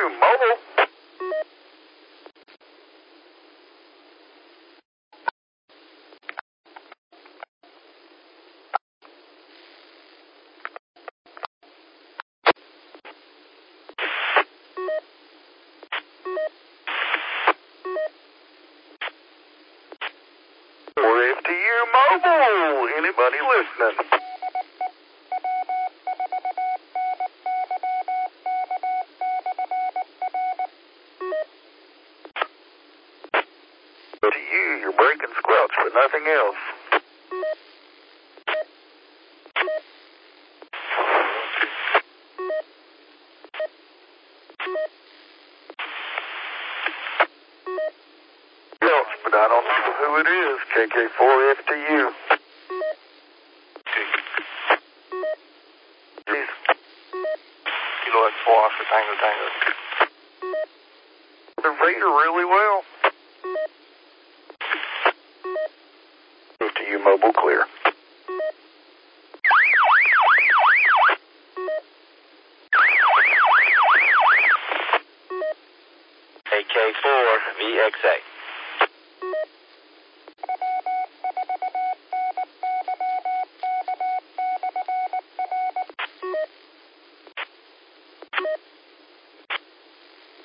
FTU Mobile. For FTU Mobile. Anybody listening? To you, you're breaking squelch, but nothing else. Else, but I don't know who it is. KK4 FTU. Kilo X4 Oscar Tango. The Raider really well. FTU Mobile clear. AK4 VXA.